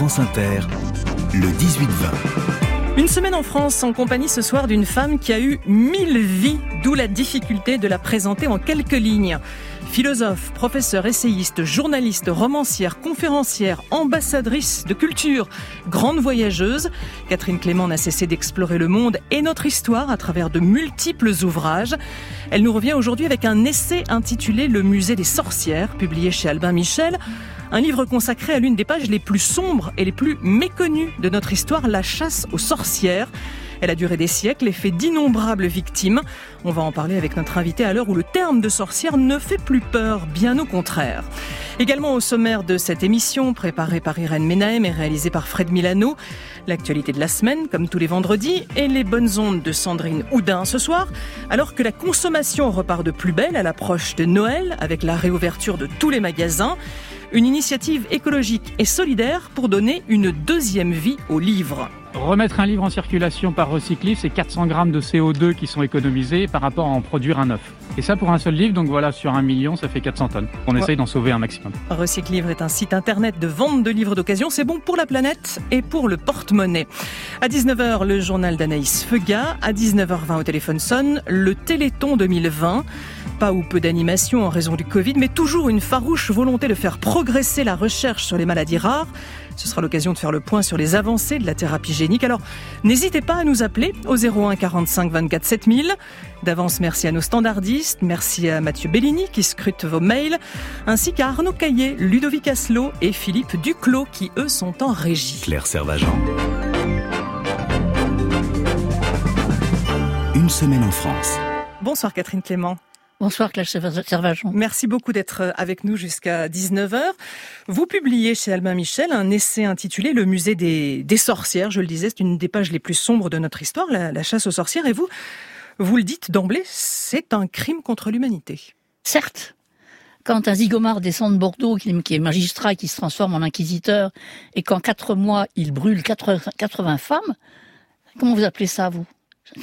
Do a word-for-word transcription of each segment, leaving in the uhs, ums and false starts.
France Inter, le dix-huit vingt. Une semaine en France en compagnie ce soir d'une femme qui a eu mille vies, d'où la difficulté de la présenter en quelques lignes. Philosophe, professeure, essayiste, journaliste, romancière, conférencière, ambassadrice de culture, grande voyageuse, Catherine Clément n'a cessé d'explorer le monde et notre histoire à travers de multiples ouvrages. Elle nous revient aujourd'hui avec un essai intitulé « Le musée des sorcières », publié chez Albin Michel. Un livre consacré à l'une des pages les plus sombres et les plus méconnues de notre histoire, la chasse aux sorcières. Elle a duré des siècles et fait d'innombrables victimes. On va en parler avec notre invité à l'heure où le terme de sorcière ne fait plus peur, bien au contraire. Également au sommaire de cette émission, préparée par Irène Menahem et réalisée par Fred Milano, l'actualité de la semaine, comme tous les vendredis, et les bonnes ondes de Sandrine Houdin ce soir, alors que la consommation repart de plus belle à l'approche de Noël, avec la réouverture de tous les magasins. Une initiative écologique et solidaire pour donner une deuxième vie aux livres. Remettre un livre en circulation par Recyclivre, c'est quatre cents grammes de C O deux qui sont économisés par rapport à en produire un neuf. Et ça pour un seul livre, donc voilà, sur un million, ça fait quatre cents tonnes. On essaye d'en sauver un maximum. Recyclivre est un site internet de vente de livres d'occasion. C'est bon pour la planète et pour le porte-monnaie. À dix-neuf heures, le journal d'Anaïs Feuga. À dix-neuf heures vingt, au téléphone sonne le Téléthon deux mille vingt. Pas ou peu d'animation en raison du Covid, mais toujours une farouche volonté de faire progresser la recherche sur les maladies rares. Ce sera l'occasion de faire le point sur les avancées de la thérapie génique. Alors, n'hésitez pas à nous appeler au zéro un quarante-cinq vingt-quatre sept mille. D'avance, merci à nos standardistes, merci à Mathieu Bellini qui scrute vos mails, ainsi qu'à Arnaud Caillé, Ludovic Asselot et Philippe Duclos qui, eux, sont en régie. Claire Servagent. Une semaine en France. Bonsoir Catherine Clément. Bonsoir Claire Servagent. Merci beaucoup d'être avec nous jusqu'à dix-neuf heures. Vous publiez chez Albin Michel un essai intitulé « Le musée des, des sorcières ». Je le disais, c'est une des pages les plus sombres de notre histoire, la, la chasse aux sorcières. Et vous, vous le dites d'emblée, c'est un crime contre l'humanité. Certes. Quand un zigomard descend de Bordeaux, qui est magistrat et qui se transforme en inquisiteur, et qu'en quatre mois, il brûle quatre-vingts femmes, comment vous appelez ça, vous ?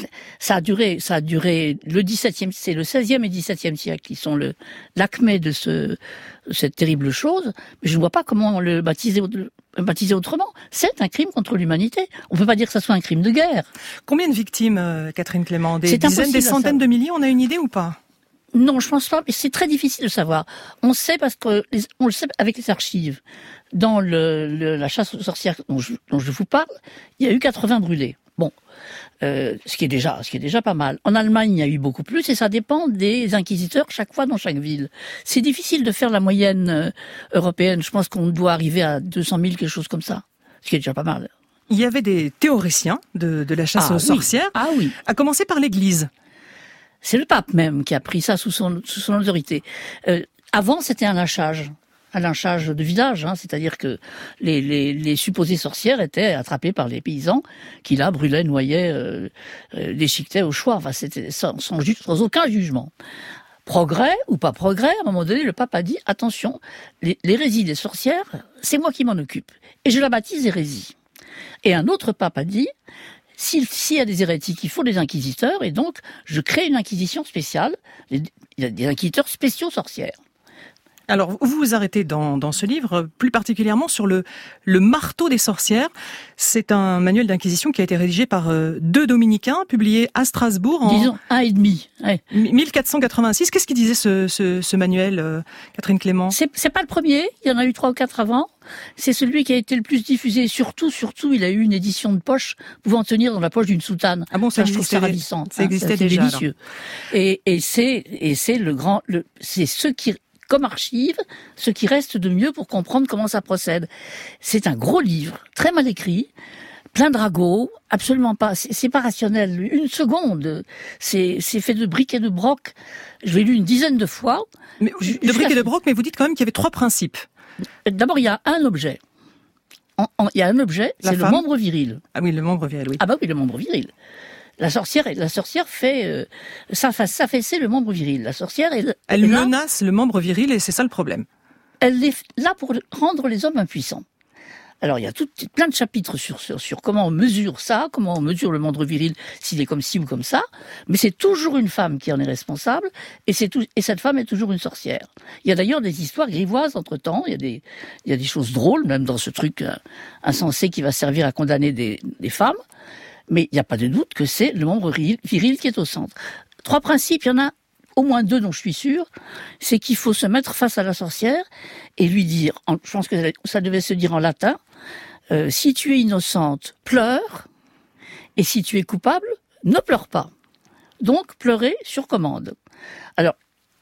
Ça a duré, ça a duré le dix-septième, c'est le seizième et dix-septième siècle qui sont le l'acmé de ce cette terrible chose. Mais je ne vois pas comment le baptiser, baptiser autrement. C'est un crime contre l'humanité. On peut pas dire que ça soit un crime de guerre. Combien de victimes, euh, Catherine Clément? Des dizaines, des centaines de milliers? On a une idée ou pas? Non, je pense pas. Mais c'est très difficile de savoir. On sait parce que les, on le sait avec les archives. Dans le, le la chasse aux sorcières dont je, dont je vous parle, il y a eu quatre-vingts brûlés. Bon. Euh, ce qui est déjà, ce qui est déjà pas mal. En Allemagne, il y a eu beaucoup plus et ça dépend des inquisiteurs chaque fois dans chaque ville. C'est difficile de faire la moyenne euh, européenne. Je pense qu'on doit arriver à deux cent mille, quelque chose comme ça. Ce qui est déjà pas mal. Il y avait des théoriciens de, de la chasse ah, aux oui. sorcières. Ah oui. À commencer par l'Église. C'est le pape même qui a pris ça sous son, sous son autorité. Euh, avant, c'était un lynchage. Un lynchage de village, hein, c'est-à-dire que les, les, les supposées sorcières étaient attrapées par les paysans qui là brûlaient, noyaient, euh, euh, déchiquetaient au choix. Enfin, c'était sans, sans, sans aucun jugement. Progrès ou pas progrès, à un moment donné, le pape a dit attention, les, l'hérésie des sorcières, c'est moi qui m'en occupe et je la baptise hérésie. Et un autre pape a dit s'il, s'il y a des hérétiques, il faut des inquisiteurs et donc je crée une inquisition spéciale. Il y a des inquisiteurs spéciaux sorcières. Alors, vous vous arrêtez dans, dans ce livre, plus particulièrement sur le, le marteau des sorcières. C'est un manuel d'inquisition qui a été rédigé par euh, deux dominicains, publié à Strasbourg en... Disons un et demi. Ouais. mille quatre cent quatre-vingt-six. Qu'est-ce qu'il disait ce, ce, ce manuel, euh, Catherine Clément? C'est, c'est pas le premier, il y en a eu trois ou quatre avant. C'est celui qui a été le plus diffusé. Surtout, surtout, il a eu une édition de poche pouvant tenir dans la poche d'une soutane. Ah bon, ça, ça je trouve ça ravissant. Ça existait hein, déjà. C'est délicieux. Et, et c'est, et c'est le grand, le, c'est ce qui, comme archive, ce qui reste de mieux pour comprendre comment ça procède. C'est un gros livre, très mal écrit, plein de ragots, absolument pas, c'est, c'est pas rationnel, une seconde. C'est, c'est fait de briques et de broc. Je l'ai lu une dizaine de fois. Mais, je, de briques et de broc, mais vous dites quand même qu'il y avait trois principes. D'abord, il y a un objet. En, en, il y a un objet, La c'est femme. le membre viril. Ah oui, le membre viril, oui. Ah bah oui, le membre viril. La sorcière, la sorcière fait, euh, ça, ça fait c'est le membre viril. La sorcière, elle, elle est là, menace le membre viril et c'est ça le problème. Elle est là pour rendre les hommes impuissants. Alors, il y a tout, plein de chapitres sur, sur, sur comment on mesure ça, comment on mesure le membre viril, s'il est comme ci ou comme ça. Mais c'est toujours une femme qui en est responsable, et, c'est tout, et cette femme est toujours une sorcière. Il y a d'ailleurs des histoires grivoises entre-temps, il y a des, il y a des choses drôles, même dans ce truc euh, insensé qui va servir à condamner des, des femmes. Mais il n'y a pas de doute que c'est le membre viril, viril qui est au centre. Trois principes, il y en a au moins deux dont je suis sûre, c'est qu'il faut se mettre face à la sorcière et lui dire, en, je pense que ça devait se dire en latin, euh, si tu es innocente, pleure, et si tu es coupable, ne pleure pas. Donc, pleurer sur commande. Alors,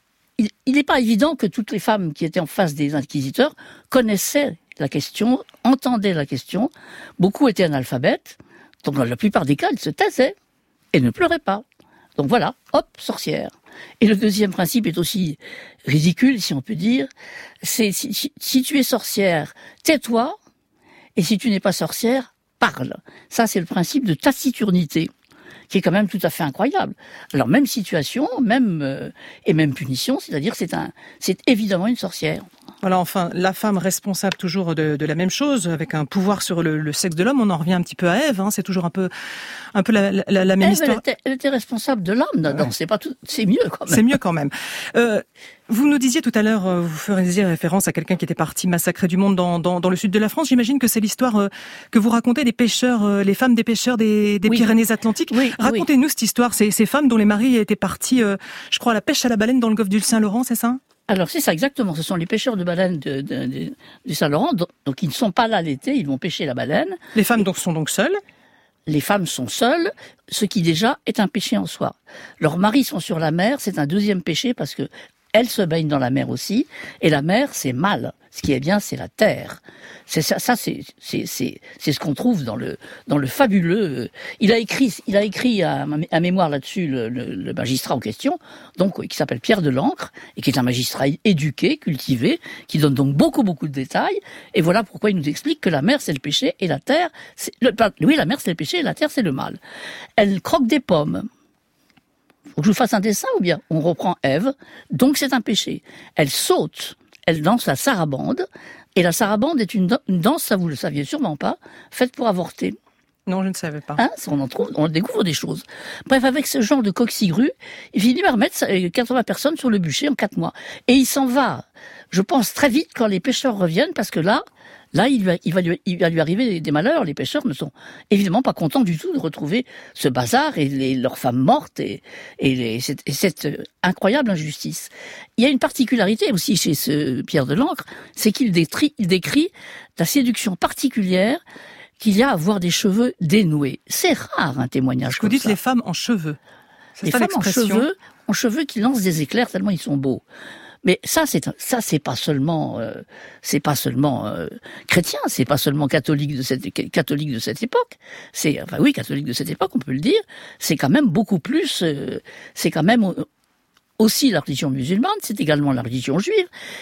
il n'est pas évident que toutes les femmes qui étaient en face des inquisiteurs connaissaient la question, entendaient la question. Beaucoup étaient analphabètes, donc dans la plupart des cas, elles se taisaient et ne pleuraient pas. Donc voilà, hop, sorcière. Et le deuxième principe est aussi ridicule, si on peut dire, c'est si, si, si tu es sorcière, tais-toi, et si tu n'es pas sorcière, parle. Ça, c'est le principe de taciturnité, qui est quand même tout à fait incroyable. Alors, même situation, même euh, et même punition, c'est-à-dire c'est un, c'est évidemment une sorcière. Voilà, enfin, la femme responsable toujours de, de la même chose, avec un pouvoir sur le, le sexe de l'homme. On en revient un petit peu à Ève, hein, c'est toujours un peu, un peu la, la, la même Ève, histoire. Elle était, elle était responsable de l'âme, non, ouais. c'est pas tout, c'est mieux quand même. C'est mieux quand même. Euh, vous nous disiez tout à l'heure, vous faisiez référence à quelqu'un qui était parti massacrer du monde dans, dans, dans le sud de la France. J'imagine que c'est l'histoire euh, que vous racontez des pêcheurs, euh, les femmes des pêcheurs des, des oui. Pyrénées-Atlantiques. Oui, Racontez-nous oui. cette histoire, ces, ces femmes dont les maris étaient partis, euh, je crois, à la pêche à la baleine dans le golfe du Saint-Laurent, c'est ça ? Alors c'est ça exactement, ce sont les pêcheurs de baleines de, de, de, du Saint-Laurent, donc, donc ils ne sont pas là l'été, ils vont pêcher la baleine. Les femmes donc sont donc seules ? Les femmes sont seules, ce qui déjà est un péché en soi. Leurs maris sont sur la mer, c'est un deuxième péché parce que elles se baignent dans la mer aussi, et la mer c'est mal. Ce qui est bien, c'est la terre. C'est ça, ça c'est, c'est, c'est, c'est ce qu'on trouve dans le, dans le fabuleux. Il a écrit, il a écrit un, un mémoire là-dessus, le, le, le magistrat en question, donc qui s'appelle Pierre de l'Ancre, et qui est un magistrat éduqué, cultivé, qui donne donc beaucoup, beaucoup de détails. Et voilà pourquoi il nous explique que la mer c'est le péché et la terre, c'est le, oui, la mer c'est le péché et la terre c'est le mal. Elle croque des pommes. Faut que je vous fasse un dessin ou bien on reprend Ève, donc c'est un péché. Elle saute. Elle danse la sarabande, et la sarabande est une, une danse, ça vous le saviez sûrement pas, faite pour avorter. Non, je ne savais pas. Hein, on en trouve, on découvre des choses. Bref, avec ce genre de coquecigru, il finit par mettre quatre-vingts personnes sur le bûcher en quatre mois. Et il s'en va, je pense, très vite quand les pêcheurs reviennent, parce que là, là, il va, il va, lui, il va lui arriver des malheurs. Les pêcheurs ne sont évidemment pas contents du tout de retrouver ce bazar et les, leurs femmes mortes et, et, les, cette, et cette incroyable injustice. Il y a une particularité aussi chez ce Pierre de l'Ancre, c'est qu'il décrit, il décrit la séduction particulière qu'il y a à avoir des cheveux dénoués. C'est rare un témoignage Vous comme dites ça. Les femmes en cheveux. C'est les ça femmes en l'expression. cheveux, en cheveux qui lancent des éclairs tellement ils sont beaux. Mais ça, c'est ça, c'est pas seulement, euh, c'est pas seulement euh, chrétien, c'est pas seulement catholique de cette catholique de cette époque. C'est, enfin oui, catholique de cette époque, on peut le dire. C'est quand même beaucoup plus. Euh, c'est quand même aussi la religion musulmane. C'est également la religion juive.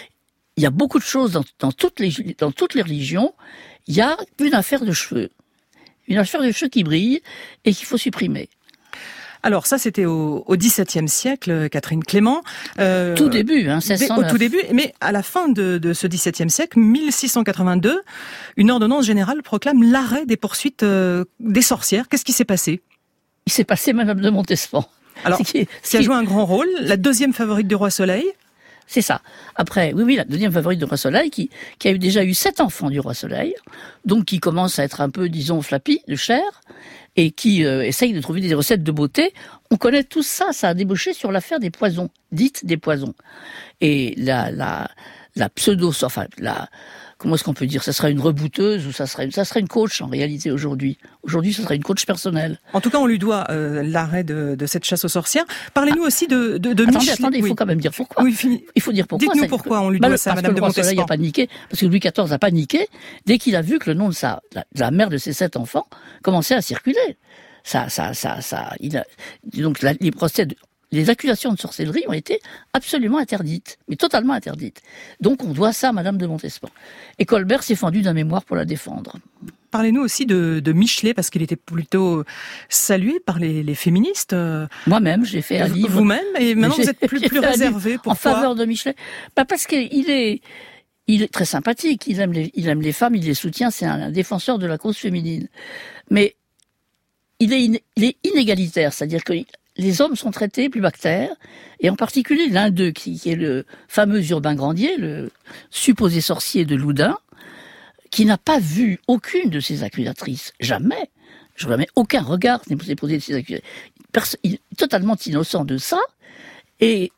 Il y a beaucoup de choses dans, dans toutes les dans toutes les religions. Il y a une affaire de cheveux, une affaire de cheveux qui brille et qu'il faut supprimer. Alors ça, c'était au, au dix-septième siècle, Catherine Clément. Euh, tout début, hein, seize cents. Au tout début, mais à la fin de, de ce dix-septième siècle, mille six cent quatre-vingt-deux, une ordonnance générale proclame l'arrêt des poursuites euh, des sorcières. Qu'est-ce qui s'est passé ? Il s'est passé Madame de Montespan. Alors, qui, qui, qui a joué un grand rôle, la deuxième favorite du roi Soleil. C'est ça. Après, oui, oui, la deuxième favorite du roi Soleil, qui, qui a eu déjà eu sept enfants du roi Soleil, donc qui commence à être un peu, disons, flappy de chair, et qui euh, essaye de trouver des recettes de beauté. On connaît tout ça, ça a débouché sur l'affaire des poisons, dites des poisons. Et la, la, la pseudo, enfin, la, comment est-ce qu'on peut dire, ça serait une rebouteuse ou ça serait, ça serait une coach en réalité aujourd'hui. Aujourd'hui, ça serait une coach personnelle. En tout cas, on lui doit euh, l'arrêt de, de cette chasse aux sorcières. Parlez-nous ah. aussi de, de, de attendez, Michelet. Attendez, il faut oui. quand même dire pourquoi. Oui, fini. Il faut dire pourquoi. Dites-nous ça, pourquoi on lui doit bah, ça, parce Madame que de le roi Montespan. Soleil a paniqué, parce que Louis quatorze a paniqué dès qu'il a vu que le nom de sa, la, la mère de ses sept enfants commençait à circuler. Ça, ça, ça, ça, il a, donc la, les procès, de, les accusations de sorcellerie ont été absolument interdites, mais totalement interdites. Donc on doit ça à Madame de Montespan. Et Colbert s'est fendu d'un mémoire pour la défendre. Parlez-nous aussi de, de Michelet, parce qu'il était plutôt salué par les, les féministes. Moi-même, j'ai fait un livre. Vous-même, et maintenant vous êtes plus, plus réservé. Pourquoi ? En faveur de Michelet. Bah parce qu'il est, il est très sympathique, il aime les, il aime les femmes, il les soutient, c'est un, un défenseur de la cause féminine. Mais il est, in, il est inégalitaire, c'est-à-dire que les hommes sont traités plus bactères, et en particulier l'un d'eux, qui, qui est le fameux Urbain Grandier, le supposé sorcier de Loudun, qui n'a pas vu aucune de ses accusatrices, jamais. Je n'ai aucun regard n'est posé de ses accusatrices. Il est totalement innocent de ça, et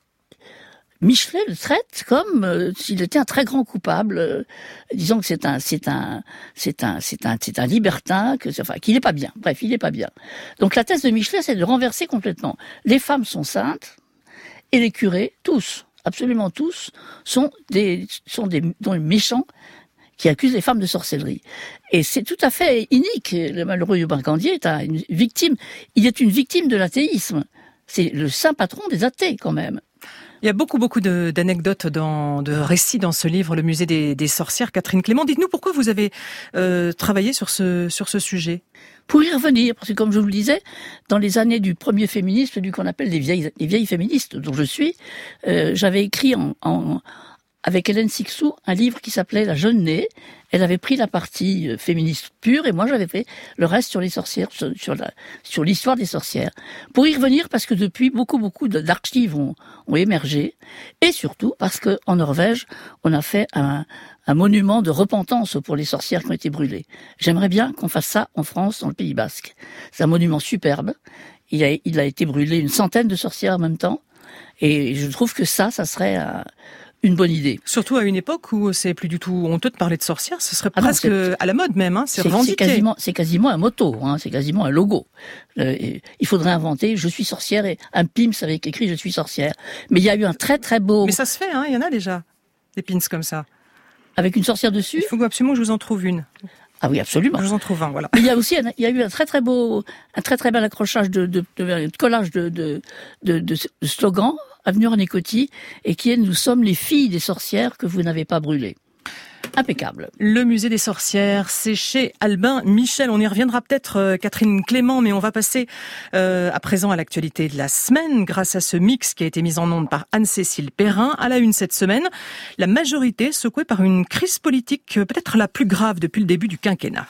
Michelet le traite comme euh, s'il était un très grand coupable, euh, disons que c'est un, c'est un, c'est un, c'est un, c'est un libertin, que, enfin, qu'il n'est pas bien. Bref, il n'est pas bien. Donc la thèse de Michelet, c'est de renverser complètement. Les femmes sont saintes et les curés, tous, absolument tous, sont des, sont des, des méchants qui accusent les femmes de sorcellerie. Et c'est tout à fait inique. Le malheureux Urbain Grandier est une victime. Il est une victime de l'athéisme. C'est le saint patron des athées, quand même. Il y a beaucoup, beaucoup de, d'anecdotes, dans, de récits dans ce livre, Le musée des, des sorcières. Catherine Clément, dites-nous pourquoi vous avez euh, travaillé sur ce, sur ce sujet. Pour y revenir, parce que comme je vous le disais, dans les années du premier féminisme, celui qu'on appelle les vieilles, les vieilles féministes, dont je suis, euh, j'avais écrit en, en, avec Hélène Sixou un livre qui s'appelait La Jeune Née. Elle avait pris la partie féministe pure et moi j'avais fait le reste sur les sorcières, sur, sur, la, sur l'histoire des sorcières. Pour y revenir, parce que depuis, beaucoup, beaucoup d'archives ont, ont émergé, et surtout parce que en Norvège, on a fait un, un monument de repentance pour les sorcières qui ont été brûlées. J'aimerais bien qu'on fasse ça en France, dans le Pays Basque. C'est un monument superbe. Il a, il a été brûlé une centaine de sorcières en même temps, et je trouve que ça, ça serait un, une bonne idée. Surtout à une époque où c'est plus du tout honteux de parler de sorcières, ce serait ah presque non, à la mode même, hein, c'est, c'est revendiqué. C'est quasiment, c'est quasiment un motto, hein, c'est quasiment un logo. Euh, il faudrait inventer « Je suis sorcière » et un pins avec écrit « Je suis sorcière ». Mais il y a eu un très très beau... Mais ça se fait, hein, il y en a déjà, des pins comme ça. Avec une sorcière dessus ? Il faut absolument que je vous en trouve une. Ah oui, absolument. Je vous en trouve un, voilà. Mais il y a aussi, un, il y a eu un très très beau, un très très bel accrochage de, de, de, de collage de, de, de, de, de slogans, Avenue René Coty, et qui est « Nous sommes les filles des sorcières que vous n'avez pas brûlées ». Impeccable. Le musée des sorcières, c'est chez Albin Michel. On y reviendra peut-être, euh, Catherine Clément, mais on va passer euh, à présent à l'actualité de la semaine, grâce à ce mix qui a été mis en onde par Anne-Cécile Perrin. À la une cette semaine, la majorité secouée par une crise politique euh, peut-être la plus grave depuis le début du quinquennat.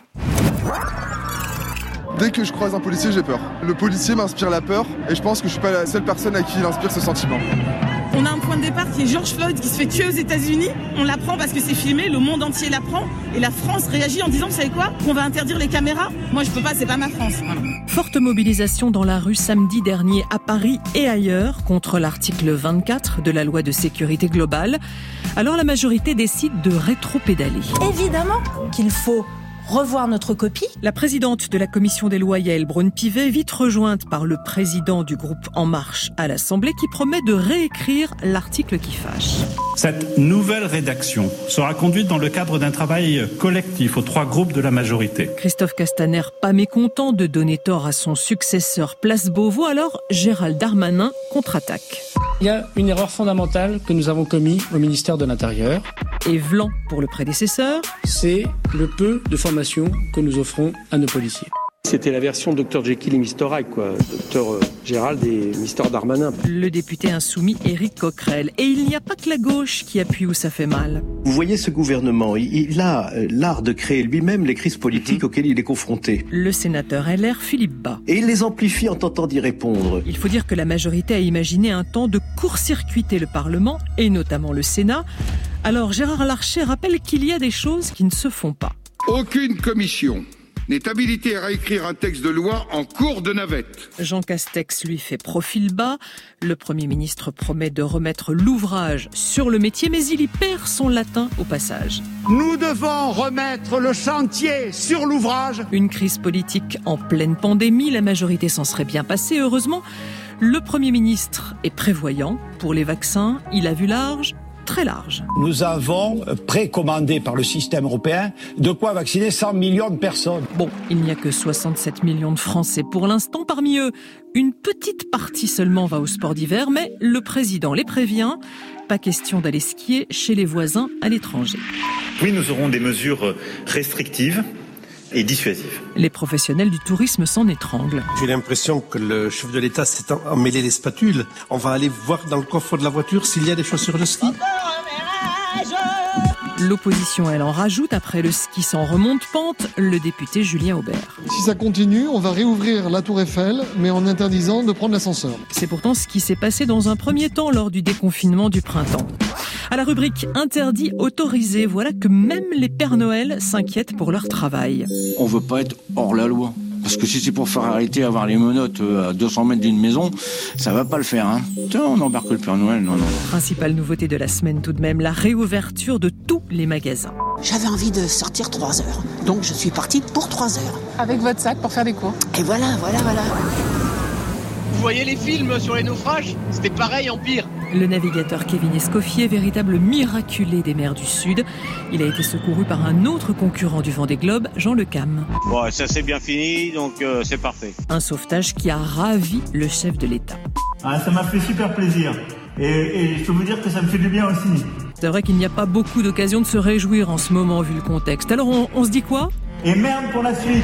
Dès que je croise un policier, j'ai peur. Le policier m'inspire la peur et je pense que je suis pas la seule personne à qui il inspire ce sentiment. On a un point de départ qui est George Floyd qui se fait tuer aux États-Unis. On l'apprend parce que c'est filmé, le monde entier l'apprend. Et la France réagit en disant, vous savez quoi ? On va interdire les caméras ? Moi, je peux pas, c'est pas ma France. Voilà. Forte mobilisation dans la rue samedi dernier à Paris et ailleurs contre l'article vingt-quatre de la loi de sécurité globale. Alors la majorité décide de rétropédaler. Évidemment qu'il faut revoir notre copie. La présidente de la commission des lois, Yaël Braun-Pivet, vite rejointe par le président du groupe En Marche à l'Assemblée, qui promet de réécrire l'article qui fâche. Cette nouvelle rédaction sera conduite dans le cadre d'un travail collectif aux trois groupes de la majorité. Christophe Castaner, pas mécontent de donner tort à son successeur Place Beauvau, alors Gérald Darmanin contre-attaque. Il y a une erreur fondamentale que nous avons commise au ministère de l'Intérieur. Et Vlan pour le prédécesseur. C'est le peu de formation que nous offrons à nos policiers. C'était la version docteur Jekyll et mister Hyde, quoi. docteur Gérald et mister Darmanin. Le député insoumis Éric Coquerel. Et il n'y a pas que la gauche qui appuie où ça fait mal. Vous voyez ce gouvernement, il a l'art de créer lui-même les crises politiques auxquelles il est confronté. Le sénateur L R Philippe Bas. Et il les amplifie en tentant d'y répondre. Il faut dire que la majorité a imaginé un temps de court-circuiter le Parlement, et notamment le Sénat. Alors Gérard Larcher rappelle qu'il y a des choses qui ne se font pas. Aucune commission n'est habilité à réécrire un texte de loi en cours de navette. Jean Castex lui fait profil bas. Le Premier ministre promet de remettre l'ouvrage sur le métier, mais il y perd son latin au passage. Nous devons remettre le chantier sur l'ouvrage. Une crise politique en pleine pandémie, la majorité s'en serait bien passée, heureusement. Le Premier ministre est prévoyant. Pour les vaccins, il a vu large. Très large. Nous avons précommandé par le système européen de quoi vacciner cent millions de personnes. Bon, il n'y a que soixante-sept millions de Français pour l'instant. Parmi eux, une petite partie seulement va au sport d'hiver, mais le président les prévient. Pas question d'aller skier chez les voisins à l'étranger. Oui, nous aurons des mesures restrictives et dissuasives. Les professionnels du tourisme s'en étranglent. J'ai l'impression que le chef de l'État s'est emmêlé les spatules. On va aller voir dans le coffre de la voiture s'il y a des chaussures de ski. L'opposition, elle en rajoute. Après le ski sans remonte-pente, le député Julien Aubert. Si ça continue, on va réouvrir la Tour Eiffel, mais en interdisant de prendre l'ascenseur. C'est pourtant ce qui s'est passé dans un premier temps lors du déconfinement du printemps. À la rubrique interdit, autorisé, voilà que même les Pères Noël s'inquiètent pour leur travail. On veut pas être hors la loi. Parce que si c'est pour faire arrêter avoir les menottes à deux cents mètres d'une maison, ça va pas le faire. Hein. Tiens, on embarque le Père Noël, non, non. Principale nouveauté de la semaine tout de même, la réouverture de tous les magasins. J'avais envie de sortir trois heures, donc je suis partie pour trois heures. Avec votre sac pour faire des cours. Et voilà, voilà, voilà. Vous voyez les films sur les naufrages ? C'était pareil en pire. Le navigateur Kevin Escoffier, véritable miraculé des mers du Sud. Il a été secouru par un autre concurrent du Vendée Globe, Jean Le Cam. Bon, ça c'est bien fini, donc euh, c'est parfait. Un sauvetage qui a ravi le chef de l'État. Ah, ça m'a fait super plaisir. Et, et je peux vous dire que ça me fait du bien aussi. C'est vrai qu'il n'y a pas beaucoup d'occasions de se réjouir en ce moment vu le contexte. Alors on, on se dit quoi ? Et merde pour la suite.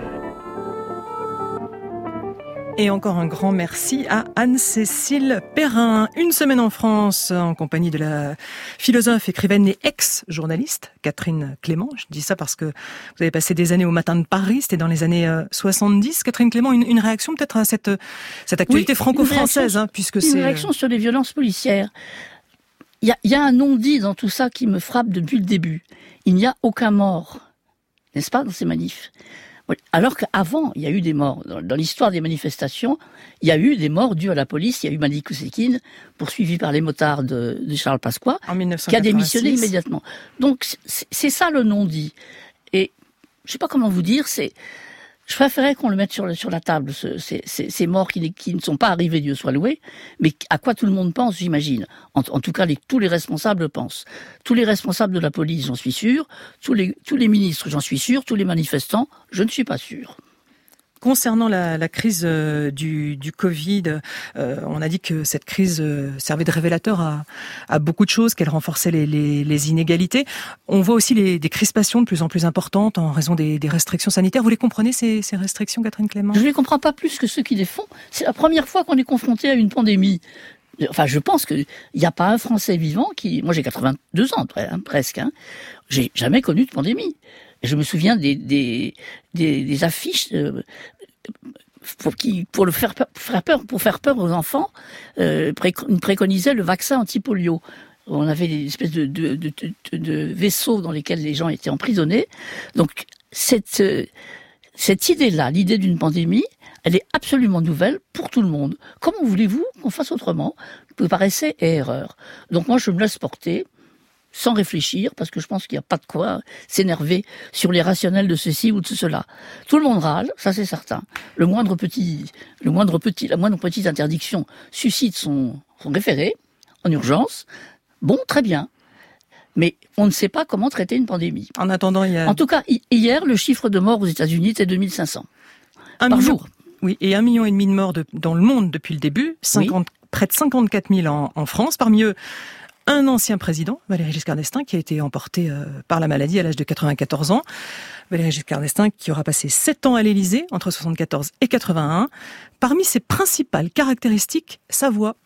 Et encore un grand merci à Anne-Cécile Perrin. Une semaine en France, en compagnie de la philosophe, écrivaine et ex-journaliste Catherine Clément. Je dis ça parce que vous avez passé des années au Matin de Paris, c'était dans les années soixante-dix. Catherine Clément, une, une réaction peut-être à cette, cette actualité oui, franco-française, hein, puisque une c'est... Une réaction sur les violences policières. Il y a, il y a un non-dit dans tout ça qui me frappe depuis le début. Il n'y a aucun mort, n'est-ce pas, dans ces manifs ? Alors qu'avant, il y a eu des morts. Dans l'histoire des manifestations, il y a eu des morts dues à la police. Il y a eu Malik Oussekine, poursuivi par les motards de, de Charles Pasqua, qui a démissionné immédiatement. Donc, c'est ça le non-dit. Et je ne sais pas comment vous dire, c'est... Je préférais qu'on le mette sur, le, sur la table, ce, ces, ces, ces morts qui, qui ne sont pas arrivés, Dieu soit loué, mais à quoi tout le monde pense, j'imagine. En, en tout cas, les, tous les responsables pensent. Tous les responsables de la police, j'en suis sûr. Tous les, tous les ministres, j'en suis sûr. Tous les manifestants, je ne suis pas sûr. Concernant la, la crise euh, du, du Covid, euh, on a dit que cette crise euh, servait de révélateur à, à beaucoup de choses, qu'elle renforçait les, les, les inégalités. On voit aussi les, des crispations de plus en plus importantes en raison des, des restrictions sanitaires. Vous les comprenez, ces, ces restrictions, Catherine Clément ? Je ne les comprends pas plus que ceux qui les font. C'est la première fois qu'on est confronté à une pandémie. Enfin, je pense qu'il n'y a pas un Français vivant qui... Moi, j'ai quatre-vingt-deux ans, hein, presque. Hein. J'ai jamais connu de pandémie. Et je me souviens des, des, des, des affiches... Euh, Pour, qui, pour le faire peur, pour faire peur, pour faire peur aux enfants, euh, pré, préconisait le vaccin anti-polio. On avait des espèces de, de, de, de, de vaisseaux dans lesquels les gens étaient emprisonnés. Donc cette, cette idée-là, l'idée d'une pandémie, elle est absolument nouvelle pour tout le monde. Comment voulez-vous qu'on fasse autrement ? Vous paraissez erreur. Donc moi, je me laisse porter, sans réfléchir, parce que je pense qu'il n'y a pas de quoi s'énerver sur les rationnels de ceci ou de cela. Tout le monde râle, ça c'est certain. Le moindre petit, le moindre petit, la moindre petite interdiction suscite son, son référé, en urgence. Bon, très bien. Mais on ne sait pas comment traiter une pandémie. En attendant, il y a... En tout cas, hier, le chiffre de morts aux États-Unis était deux mille cinq cents. Un par million, jour. Oui, et un million et demi de morts de, dans le monde depuis le début. cinquante, oui. Près de cinquante-quatre mille en, en France. Parmi eux, un ancien président, Valéry Giscard d'Estaing, qui a été emporté euh, par la maladie à l'âge de quatre-vingt-quatorze ans. Valéry Giscard d'Estaing qui aura passé sept ans à l'Élysée, entre soixante-quatorze et quatre-vingt-un. Parmi ses principales caractéristiques, sa voix.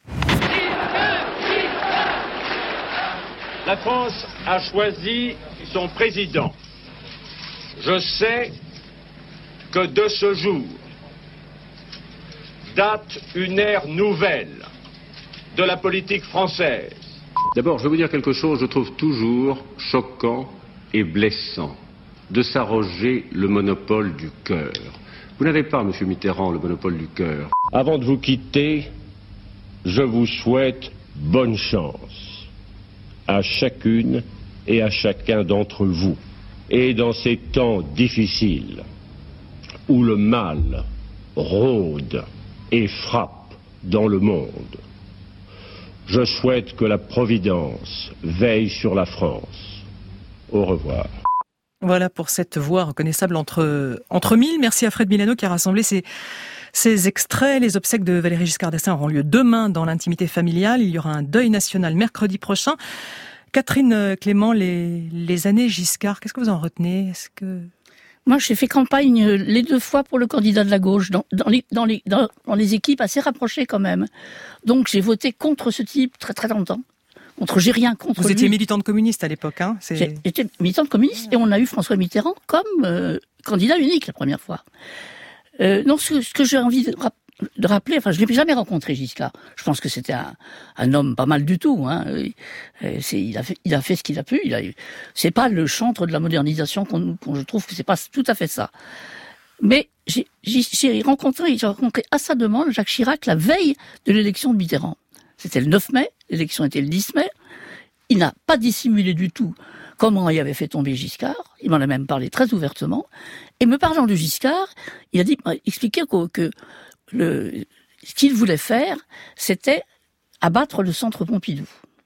La France a choisi son président. Je sais que de ce jour date une ère nouvelle de la politique française. D'abord, je vais vous dire quelque chose, je trouve toujours choquant et blessant de s'arroger le monopole du cœur. Vous n'avez pas, Monsieur Mitterrand, le monopole du cœur. Avant de vous quitter, je vous souhaite bonne chance à chacune et à chacun d'entre vous. Et dans ces temps difficiles, où le mal rôde et frappe dans le monde, je souhaite que la Providence veille sur la France. Au revoir. Voilà pour cette voix reconnaissable entre, entre mille. Merci à Fred Milano qui a rassemblé ces, ces extraits. Les obsèques de Valéry Giscard d'Estaing auront lieu demain dans l'intimité familiale. Il y aura un deuil national mercredi prochain. Catherine Clément, les, les années Giscard, qu'est-ce que vous en retenez ? Est-ce que... Moi, j'ai fait campagne les deux fois pour le candidat de la gauche, dans, dans, les, dans, les, dans, dans les équipes assez rapprochées quand même. Donc, j'ai voté contre ce type très très longtemps. contre, j'ai rien contre Vous lui. étiez militante communiste à l'époque, hein? C'est... J'étais militante communiste et on a eu François Mitterrand comme euh, candidat unique la première fois. Euh, non, ce, ce que j'ai envie de, rap- de rappeler, enfin, je l'ai jamais rencontré Giscard. Je pense que c'était un, un homme pas mal du tout. Hein. Euh, c'est, il a fait, il a fait ce qu'il a pu. Il a, c'est pas le chantre de la modernisation qu'on, qu'on je trouve que c'est pas tout à fait ça. Mais j'ai, j'ai, j'ai rencontré, j'ai rencontré à sa demande Jacques Chirac la veille de l'élection de Mitterrand. C'était le neuf mai, l'élection était le dix mai. Il n'a pas dissimulé du tout comment il avait fait tomber Giscard. Il m'en a même parlé très ouvertement. Et me parlant de Giscard, il a dit, expliqué que, que le, ce qu'il voulait faire, c'était abattre le centre Pompidou.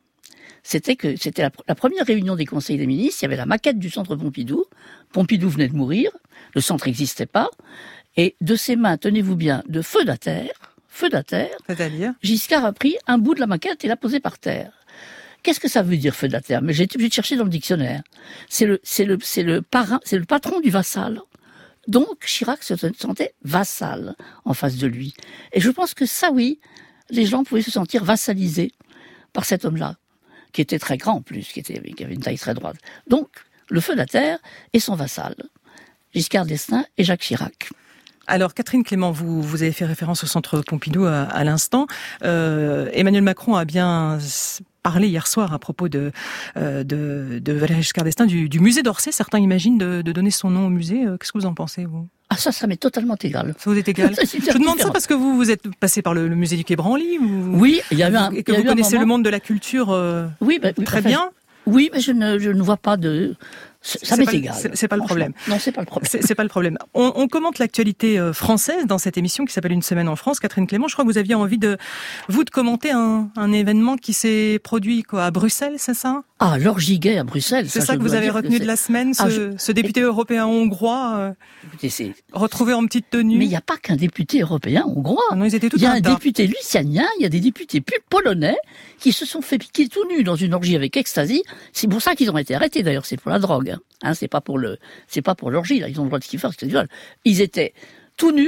C'était que c'était la, la première réunion des conseils des ministres. Il y avait la maquette du centre Pompidou. Pompidou venait de mourir. Le centre n'existait pas. Et de ses mains, tenez-vous bien, de feu d'Atter, feu d'Atter, c'est-à-dire Giscard a pris un bout de la maquette et l'a posé par terre. Qu'est-ce que ça veut dire feu d'Atter? Mais j'ai été obligé de chercher dans le dictionnaire. C'est le, c'est le, c'est le parrain, c'est le patron du vassal. Donc Chirac se sentait vassal en face de lui. Et je pense que ça, oui, les gens pouvaient se sentir vassalisés par cet homme-là, qui était très grand en plus, qui, était, qui avait une taille très droite. Donc, le feu d'Atter et son vassal, Giscard d'Estaing et Jacques Chirac. Alors, Catherine Clément, vous, vous avez fait référence au centre Pompidou à, à l'instant. Euh, Emmanuel Macron a bien parlé hier soir à propos de, euh, de, de Valéry Giscard d'Estaing, du, du musée d'Orsay. Certains imaginent de, de donner son nom au musée. Qu'est-ce que vous en pensez, vous? Ah, ça, ça m'est totalement égal. Ça vous est égal? Je vous demande ça parce que vous, vous êtes passé par le, le musée du Quai Branly, ou... Oui, il y a eu un... Et que vous connaissez le monde de la culture euh, oui, bah, très enfin, bien. Oui, mais je ne, je ne vois pas de... Ça m'est égal. C'est, c'est pas le problème. Non, c'est pas le problème. C'est, c'est pas le problème. On, on commente l'actualité française dans cette émission qui s'appelle Une semaine en France. Catherine Clément, je crois que vous aviez envie de, vous, de commenter un, un événement qui s'est produit, quoi, à Bruxelles, c'est ça? Ah, l'orgie gay à Bruxelles. C'est ça, ça que vous avez retenu de la semaine, ce, ah, je... ce député européen hongrois, euh, Écoutez, c'est... retrouvé en petite tenue. Mais il n'y a pas qu'un député européen hongrois. Ah non, ils étaient tout il y a un, un député lucianien, il y a des députés polonais qui se sont fait piquer tout nus dans une orgie avec ecstasy. C'est pour ça qu'ils ont été arrêtés, d'ailleurs, c'est pour la drogue. Hein, c'est pas pour le, c'est pas pour l'orgie, là, ils ont le droit de kiffer, c'est du vol. Ils étaient tout nus.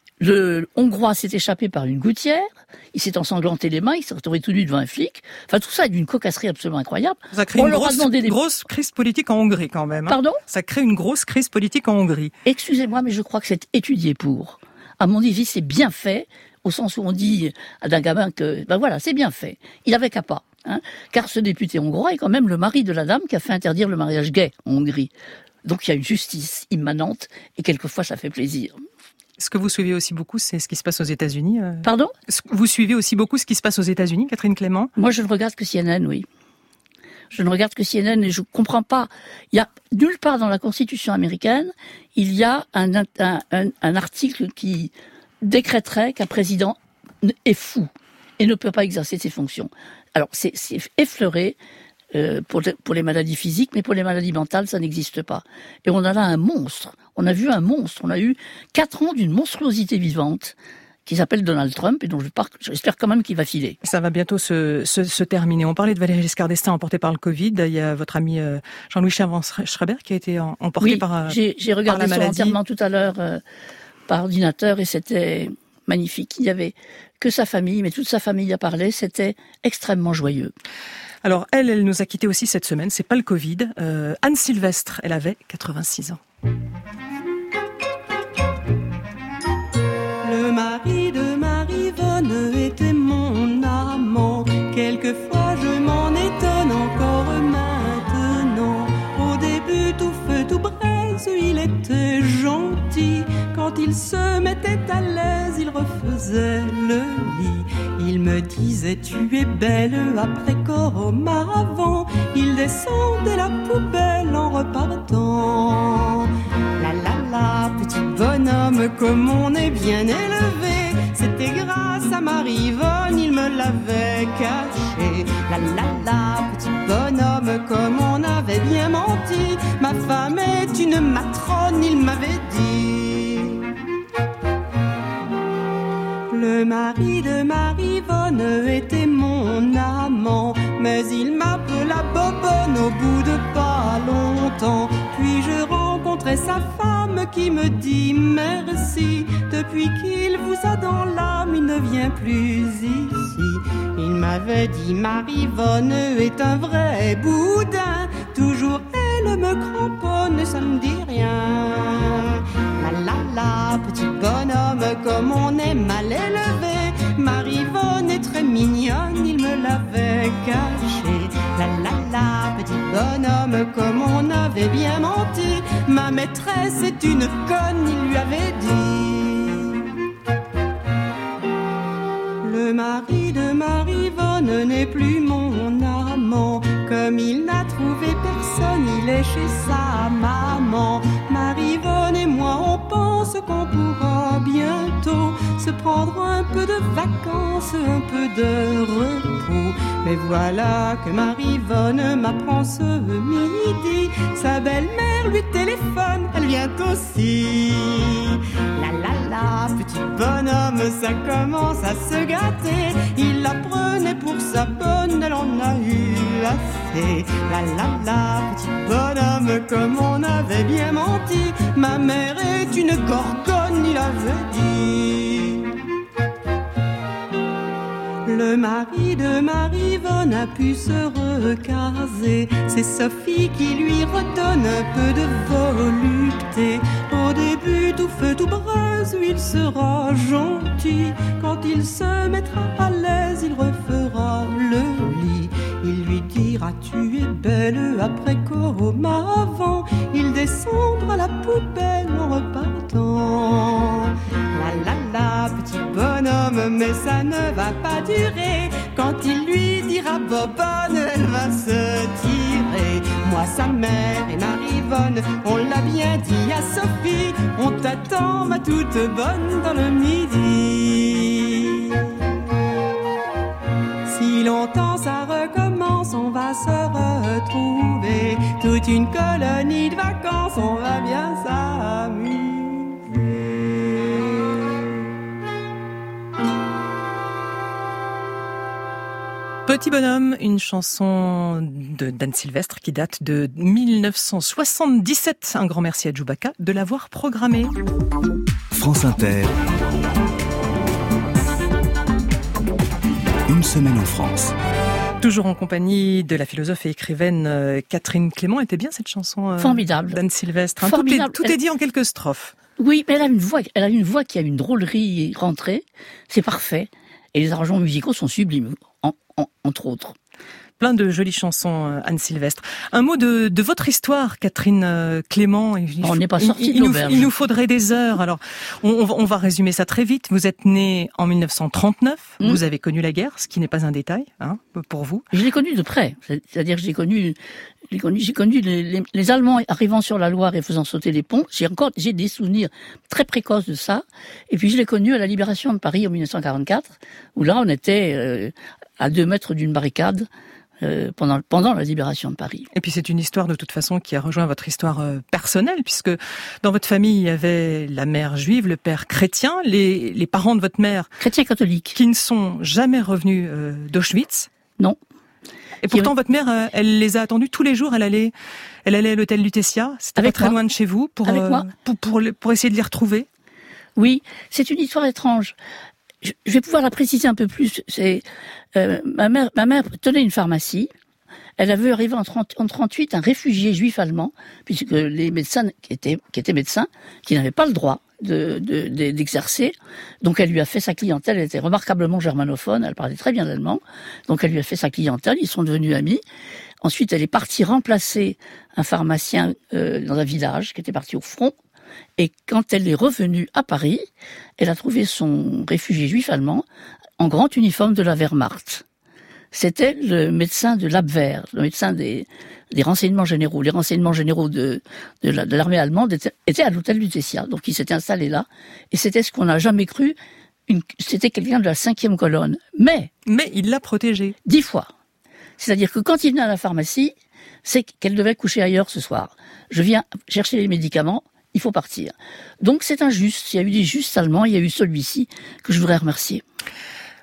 Le Hongrois s'est échappé par une gouttière, il s'est ensanglanté les mains, il s'est retrouvé tout nu devant un flic. Enfin, tout ça est d'une cocasserie absolument incroyable. Ça crée On une grosse, des... grosse crise politique en Hongrie, quand même. Hein. Pardon ? Ça crée une grosse crise politique en Hongrie. Excusez-moi, mais je crois que c'est étudié pour. À mon avis, c'est bien fait, au sens où on dit d'un gamin que, ben voilà, c'est bien fait. Il avait qu'à pas. Hein, car ce député hongrois est quand même le mari de la dame qui a fait interdire le mariage gay en Hongrie. Donc il y a une justice immanente, et quelquefois ça fait plaisir. Ce que vous suivez aussi beaucoup, c'est ce qui se passe aux États-Unis. Euh... Pardon ? Vous suivez aussi beaucoup ce qui se passe aux États-Unis, Catherine Clément ? Moi, je ne regarde que C N N, oui. Je ne regarde que C N N et je ne comprends pas. Il y a nulle part dans la Constitution américaine, il y a un, un, un, un article qui décréterait qu'un président est fou et ne peut pas exercer ses fonctions. Alors, c'est, c'est effleuré. Euh, pour, pour les maladies physiques, mais pour les maladies mentales, ça n'existe pas. Et on a là un monstre. On a vu un monstre. On a eu quatre ans d'une monstruosité vivante qui s'appelle Donald Trump et dont je par... j'espère quand même qu'il va filer. Ça va bientôt se, se, se terminer. On parlait de Valéry Giscard d'Estaing emporté par le Covid. Il y a votre ami euh, Jean-Louis Schreiber qui a été emporté oui, par, j'ai, j'ai regardé par la maladie. Son enterrement tout à l'heure euh, par ordinateur et c'était magnifique. Il n'y avait que sa famille, mais toute sa famille a parlé. C'était extrêmement joyeux. Alors elle, elle nous a quittés aussi cette semaine, c'est pas le Covid. Euh, Anne Sylvestre, elle avait quatre-vingt-six ans. Le mari de Marie-Vonne était mon amant. Quelquefois je m'en étonne encore maintenant. Au début tout feu tout braise, il était gentil. Quand il se mettait à l'aise, il refaisait le lit. Il me disait tu es belle après comme avant. Il descendait la poubelle en repartant. La la la, petit bonhomme, comme on est bien élevé. C'était grâce à Marie-Vonne, il me l'avait caché. La la la, petit bonhomme, comme on avait bien menti. Ma femme est une matrone, il m'avait dit. Le mari de Marie-Vonne était mon amant, mais il m'appela Bobonne au bout de pas longtemps. Puis je rencontre rencontrer sa femme qui me dit merci. Depuis qu'il vous a dans l'âme, il ne vient plus ici. Il m'avait dit Marivonne est un vrai boudin. Toujours elle me cramponne et ça me dit rien. La la la, petit bonhomme, comme on est mal élevé. Marivonne est très mignonne, il me l'avait caché. La la la, petit bonhomme, comme on avait bien menti. Ma maîtresse est une conne, il lui avait dit. Le mari de Marivonne n'est plus mon amant. Comme il n'a trouvé personne, il est chez sa maman. Marivonne et moi, on pense qu'on pourra bientôt se prendre un peu de vacances, un peu de repos. Mais voilà que Marivonne m'apprend ce midi. Sa belle-mère lui téléphone, elle vient aussi. La la la, petit bonhomme, ça commence à se gâter. Il la prenait pour sa bonne, elle en a eu assez. La la la, petit bonhomme, comme on avait bien menti. Ma mère est une gorgone, il avait dit. Le mari de Marivonne a pu se recaser. C'est Sophie qui lui redonne un peu de volupté. Au début tout feu tout braise, il sera gentil. Quand il se mettra à l'aise, il refera le lit. Il lui dira tu es belle après comme avant. Il descendra la poubelle en repartant. La la la, petit bonhomme, mais ça ne va pas durer. Quand il lui dira bobonne, elle va se tirer. Moi, sa mère et Marivonne, on l'a bien dit à Sophie. On t'attend, ma toute bonne, dans le midi. Si longtemps ça recommence, on va se retrouver. Toute une colonie de vacances, on va bien s'amuser. Petit bonhomme, une chanson de d'Anne Sylvestre qui date de mille neuf cent soixante-dix-sept. Un grand merci à Djoubaka de l'avoir programmée. France Inter. Une semaine en France. Toujours en compagnie de la philosophe et écrivaine euh, Catherine Clément. Elle était bien cette chanson euh, Formidable. d'Anne Sylvestre. Hein, Formidable. Tout, est, tout est dit en quelques strophes. Oui, mais elle a une voix, elle a une voix qui a une drôlerie rentrée. C'est parfait. Et les arrangements musicaux sont sublimes, en, en, entre autres. Plein de jolies chansons, Anne Sylvestre. Un mot de, de votre histoire, Catherine Clément. Il, on n'est pas sorti il, de il, l'auberge. Nous, il nous faudrait des heures. Alors, on, on va résumer ça très vite. Vous êtes né en mille neuf cent trente-neuf. Mmh. Vous avez connu la guerre, ce qui n'est pas un détail, hein, pour vous. Je l'ai connu de près. C'est-à-dire que j'ai connu, j'ai connu, j'ai connu les, les, les Allemands arrivant sur la Loire et faisant sauter les ponts. J'ai encore, j'ai des souvenirs très précoces de ça. Et puis je l'ai connu à la libération de Paris en mille neuf cent quarante-quatre, où là on était euh, à deux mètres d'une barricade. Euh, pendant, pendant la libération de Paris. Et puis c'est une histoire de toute façon qui a rejoint votre histoire euh, personnelle, puisque dans votre famille il y avait la mère juive, le père chrétien, les, les parents de votre mère... chrétiens catholiques. Qui ne sont jamais revenus euh, d'Auschwitz. Non. Et pourtant qui... votre mère, euh, elle les a attendus tous les jours, elle allait, elle allait à l'hôtel Lutetia, c'était Avec pas très moi. loin de chez vous, pour, Avec euh, moi. pour, pour, pour essayer de les retrouver. Oui, c'est une histoire étrange. Je, je vais pouvoir la préciser un peu plus. C'est euh, ma mère, ma mère tenait une pharmacie. Elle avait arrivé en, trente, en trente-huit un réfugié juif allemand, puisque les médecins qui étaient, qui étaient médecins, qui n'avaient pas le droit de, de, de, d'exercer, donc elle lui a fait sa clientèle. Elle était remarquablement germanophone, elle parlait très bien l'allemand, donc elle lui a fait sa clientèle. Ils sont devenus amis. Ensuite, elle est partie remplacer un pharmacien euh, dans un village qui était parti au front. Et quand elle est revenue à Paris, elle a trouvé son réfugié juif allemand en grand uniforme de la Wehrmacht. C'était le médecin de l'Abwehr, le médecin des, des renseignements généraux. Les renseignements généraux de, de, la, de l'armée allemande étaient, étaient à l'hôtel Lutetia. Donc il s'était installé là. Et c'était ce qu'on n'a jamais cru. Une, c'était quelqu'un de la cinquième colonne. Mais... Mais il l'a protégé. Dix fois. C'est-à-dire que quand il venait à la pharmacie, c'est qu'elle devait coucher ailleurs ce soir. Je viens chercher les médicaments, il faut partir. Donc c'est injuste. Il y a eu des justes allemands, il y a eu celui-ci que je voudrais remercier.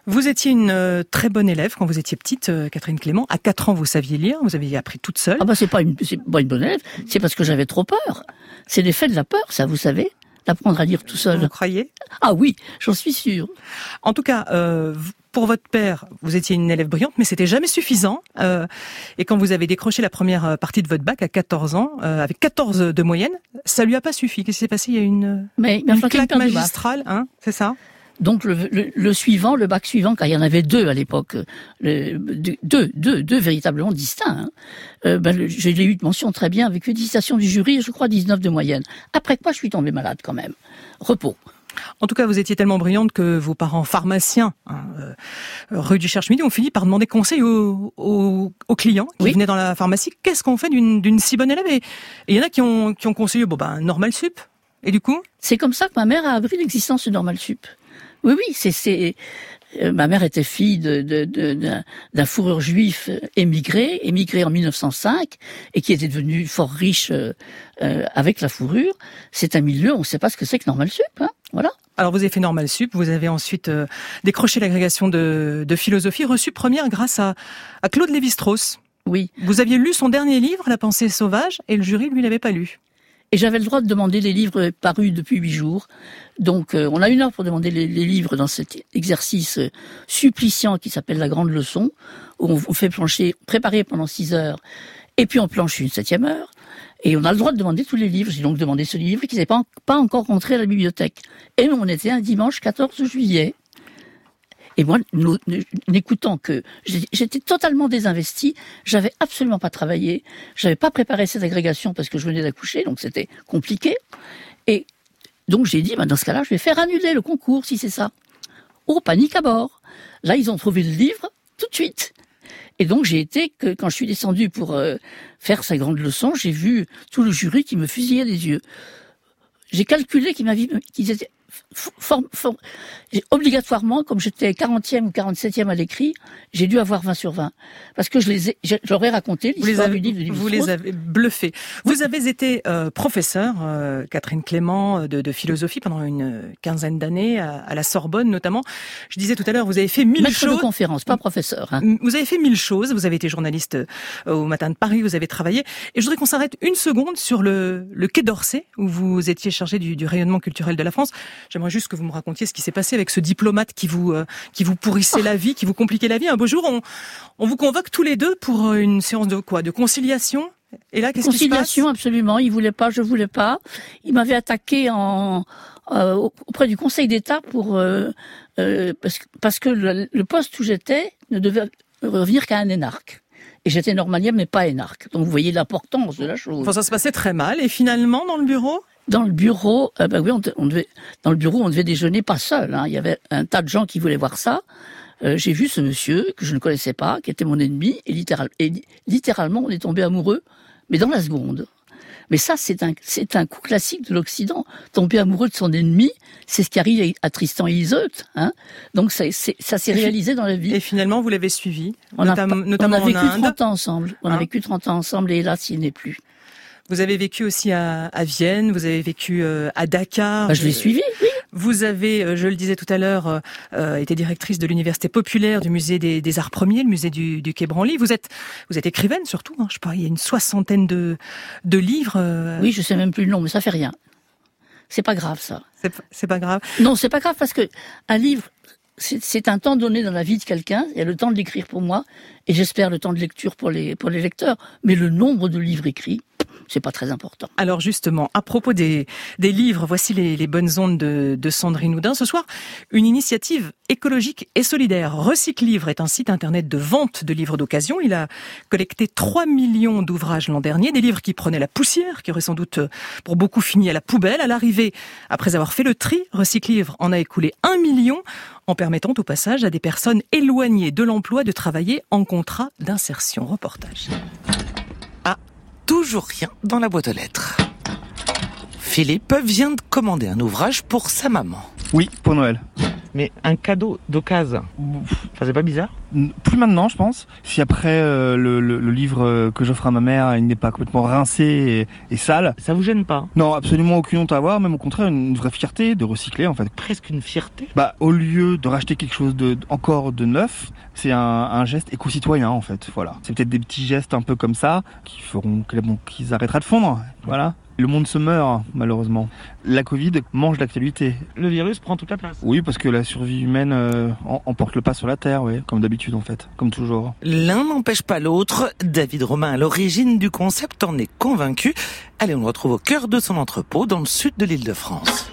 Vous étiez une euh, très bonne élève quand vous étiez petite, euh, Catherine Clément. À quatre ans, vous saviez lire, vous aviez appris toute seule. Ah bah c'est pas une, c'est pas une bonne élève, c'est parce que j'avais trop peur. C'est l'effet de la peur, ça, vous savez, d'apprendre à lire tout seul. Vous croyez ? Ah oui, j'en suis sûre. En tout cas, euh, pour votre père, vous étiez une élève brillante, mais c'était jamais suffisant. Euh, et quand vous avez décroché la première partie de votre bac à quatorze ans, euh, avec quatorze de moyenne, ça lui a pas suffi. Qu'est-ce qui s'est passé ? Il y a une, mais, une claque magistrale, hein, c'est ça ? Donc le, le, le suivant, le bac suivant, car il y en avait deux à l'époque, le, deux, deux, deux véritablement distincts. Hein. Euh, ben, le, je l'ai eu de mention très bien avec félicitations du jury, je crois dix-neuf de moyenne. Après quoi, je suis tombée malade quand même. Repos. En tout cas, vous étiez tellement brillante que vos parents pharmaciens, hein, euh, rue du Cherche-Midi, ont fini par demander conseil aux, aux, aux clients qui oui. venaient dans la pharmacie. Qu'est-ce qu'on fait d'une, d'une si bonne élève ? Et il y en a qui ont, qui ont conseillé, bon ben, Normal Sup. Et du coup ? C'est comme ça que ma mère a appris l'existence de Normal Sup. Oui, oui, c'est, c'est, euh, ma mère était fille de, de, de, d'un, d'un fourreur juif émigré, émigré en mille neuf cent cinq, et qui était devenu fort riche euh, euh, avec la fourrure. C'est un milieu, on ne sait pas ce que c'est que Normal Sup, hein, voilà. Alors vous avez fait Normal Sup, vous avez ensuite euh, décroché l'agrégation de, de philosophie, reçue première grâce à, à Claude Lévi-Strauss. Oui. Vous aviez lu son dernier livre, La pensée sauvage, et le jury, lui, l'avait pas lu. Et j'avais le droit de demander les livres parus depuis huit jours. Donc, euh, on a une heure pour demander les, les livres dans cet exercice euh, suppliciant qui s'appelle la grande leçon, où on, on fait plancher, préparer pendant six heures, et puis on planche une septième heure. Et on a le droit de demander tous les livres. J'ai donc demandé ce livre qui n'est pas, pas encore rentré à la bibliothèque. Et on était un dimanche quatorze juillet. Et moi, n'écoutant que j'étais totalement désinvestie, j'avais absolument pas travaillé, j'avais pas préparé cette agrégation parce que je venais d'accoucher, donc c'était compliqué. Et donc j'ai dit, bah dans ce cas-là, je vais faire annuler le concours si c'est ça. Oh, panique à bord. Là, ils ont trouvé le livre tout de suite. Et donc j'ai été, que quand je suis descendue pour euh, faire sa grande leçon, j'ai vu tout le jury qui me fusillait des yeux. J'ai calculé qu'ils m'avaient, qu'ils étaient For, for, obligatoirement, comme j'étais quarantième ou quarante-septième à l'écrit, j'ai dû avoir vingt sur vingt. Parce que je les ai, je leur ai raconté l'histoire du livre de Lévi-Strauss. Vous les avez bluffés. Vous oui. avez été euh, professeur, euh, Catherine Clément, de, de philosophie pendant une quinzaine d'années, à, à la Sorbonne notamment. Je disais tout à l'heure, vous avez fait mille Maître choses. Maître de conférence, pas professeur. Hein. Vous avez fait mille choses. Vous avez été journaliste euh, au Matin de Paris, vous avez travaillé. Et je voudrais qu'on s'arrête une seconde sur le, le Quai d'Orsay, où vous étiez chargé du, du rayonnement culturel de la France. J'aimerais juste que vous me racontiez ce qui s'est passé avec ce diplomate qui vous euh, qui vous pourrissait oh. la vie, qui vous compliquait la vie. Un beau jour, on, on vous convoque tous les deux pour une séance de quoi ? De conciliation ? Et là, qu'est-ce qui se passe ? Conciliation, absolument. Il voulait pas, je voulais pas. Il m'avait attaqué en euh, auprès du Conseil d'État pour euh, euh, parce que parce que le, le poste où j'étais ne devait revenir qu'à un énarque. Et j'étais normalienne, mais pas énarque. Donc vous voyez l'importance de la chose. Enfin, ça se passait très mal. Et finalement, dans le bureau ? Dans le bureau, euh, ben oui, on, on devait, dans le bureau, on devait déjeuner pas seul. Hein. Il y avait un tas de gens qui voulaient voir ça. Euh, j'ai vu ce monsieur que je ne connaissais pas, qui était mon ennemi, et, littéral, et littéralement, on est tombé amoureux, mais dans la seconde. Mais ça, c'est un, c'est un coup classique de l'Occident. Tomber amoureux de son ennemi, c'est ce qui arrive à Tristan et Iseult. Hein. Donc ça, c'est, ça s'est réalisé dans la vie. Et finalement, vous l'avez suivi, on notam- a, notamment on a vécu en Inde. trente ans ensemble. On hein a vécu trente ans ensemble, et hélas, il n'est plus. Vous avez vécu aussi à, à Vienne, vous avez vécu euh, à Dakar. Bah, je l'ai suivi, oui. Vous avez, euh, je le disais tout à l'heure, euh, été directrice de l'université populaire du musée des, des Arts Premiers, le musée du, du Quai Branly. Vous êtes, vous êtes écrivaine surtout. Hein, je sais pas, il y a une soixantaine de, de livres. Euh... Oui, je sais même plus le nom, mais ça fait rien. C'est pas grave, ça. C'est, c'est pas grave. Non, c'est pas grave parce que un livre, c'est, c'est un temps donné dans la vie de quelqu'un. Il y a le temps de l'écrire pour moi, et j'espère le temps de lecture pour les pour les lecteurs. Mais le nombre de livres écrits, c'est pas très important. Alors justement, à propos des, des livres, voici les, les bonnes ondes de, de Sandrine Houdin. Ce soir, une initiative écologique et solidaire. Recyclivre est un site internet de vente de livres d'occasion. Il a collecté trois millions d'ouvrages l'an dernier, des livres qui prenaient la poussière, qui auraient sans doute pour beaucoup fini à la poubelle. À l'arrivée, après avoir fait le tri, Recyclivre en a écoulé un million, en permettant au passage à des personnes éloignées de l'emploi de travailler en contrat d'insertion. Reportage. Toujours rien dans la boîte aux lettres. Philippe vient de commander un ouvrage pour sa maman. Oui, pour Noël. Mais un cadeau d'occasion, enfin c'est pas bizarre ? Plus maintenant, je pense. Si après euh, le, le, le livre que j'offre à ma mère, il n'est pas complètement rincé et, et sale. Ça vous gêne pas? Non, absolument aucune honte à avoir, même au contraire une vraie fierté de recycler en fait. Presque une fierté. Bah, au lieu de racheter quelque chose de encore de neuf, c'est un, un geste éco-citoyen en fait. Voilà. C'est peut-être des petits gestes un peu comme ça qui feront bon, qu'ils arrêteront de fondre. Voilà. Le monde se meurt, malheureusement. La Covid mange l'actualité. Le virus prend toute la place. Oui, parce que la survie humaine euh, emporte le pas sur la Terre, oui, comme d'habitude en fait, comme toujours. L'un n'empêche pas l'autre. David Romain, à l'origine du concept, en est convaincu. Allez, on le retrouve au cœur de son entrepôt, dans le sud de l'Île-de-France.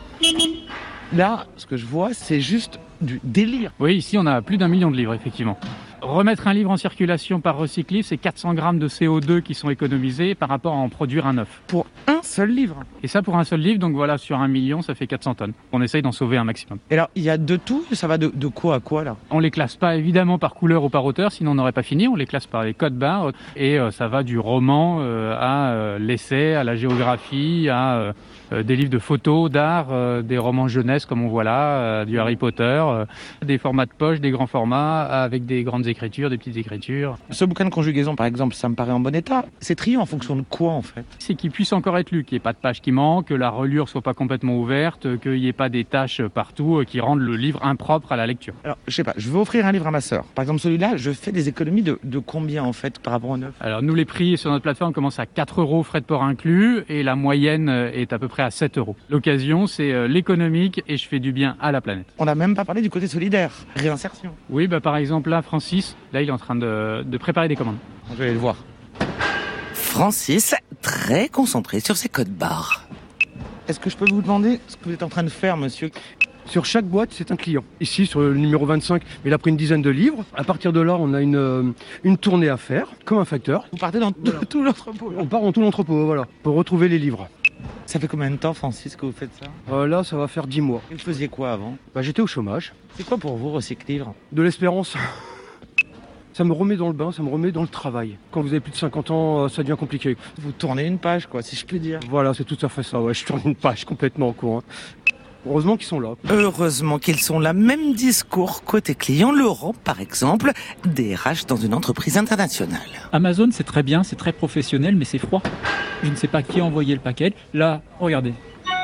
Là, ce que je vois, c'est juste du délire. Oui, ici, on a plus d'un million de livres, effectivement. Remettre un livre en circulation par recyclif, c'est quatre cents grammes de C O deux qui sont économisés par rapport à en produire un neuf. Pour un seul livre. Et ça pour un seul livre, donc voilà, sur un million, ça fait quatre cents tonnes. On essaye d'en sauver un maximum. Et alors, il y a de tout, ça va de, de quoi à quoi là? On les classe pas évidemment par couleur ou par auteur, sinon on n'aurait pas fini. On les classe par les codes barres. Et euh, ça va du roman euh, à euh, l'essai, à la géographie, à euh, euh, des livres de photos, d'art, euh, des romans jeunesse comme on voit là, euh, du Harry Potter, euh, des formats de poche, des grands formats, avec des grandes écritures, des petites écritures. Ce bouquin de conjugaison par exemple, ça me paraît en bon état. C'est trié en fonction de quoi en fait? C'est qu'il puisse encore être lu, qu'il n'y ait pas de pages qui manquent, que la relure soit pas complètement ouverte, qu'il n'y ait pas des taches partout qui rendent le livre impropre à la lecture. Alors, je sais pas, je veux offrir un livre à ma sœur. Par exemple, celui-là, je fais des économies de, de combien en fait par rapport au neuf? Alors nous, les prix sur notre plateforme commencent à quatre euros, frais de port inclus, et la moyenne est à peu près à sept euros. L'occasion, c'est l'économique et je fais du bien à la planète. On n'a même pas parlé du côté solidaire, réinsertion. Oui, bah par exemple là, Francis, là il est en train de, de préparer des commandes. Je vais aller le voir. Francis, très concentré sur ses codes barres. Est-ce que je peux vous demander ce que vous êtes en train de faire, monsieur? Sur chaque boîte, c'est un client. Ici, sur le numéro vingt-cinq, il a pris une dizaine de livres. À partir de là, on a une, euh, une tournée à faire, comme un facteur. Vous partez dans voilà. tout, tout l'entrepôt? On part dans tout l'entrepôt, voilà, pour retrouver les livres. Ça fait combien de temps, Francis, que vous faites ça? euh, Là, ça va faire dix mois. Et vous faisiez quoi avant? Bah, j'étais au chômage. C'est quoi pour vous, Recyclivre? De l'espérance. Ça me remet dans le bain, ça me remet dans le travail. Quand vous avez plus de cinquante ans, ça devient compliqué. Vous tournez une page, quoi, si je puis dire. Voilà, c'est tout à fait ça, ouais, je tourne une page complètement en cours. Hein. Heureusement qu'ils sont là. Heureusement qu'ils sont là. Même discours côté client. Laurent, par exemple, D R H dans une entreprise internationale. Amazon, c'est très bien, c'est très professionnel, mais c'est froid. Je ne sais pas qui a envoyé le paquet. Là, regardez.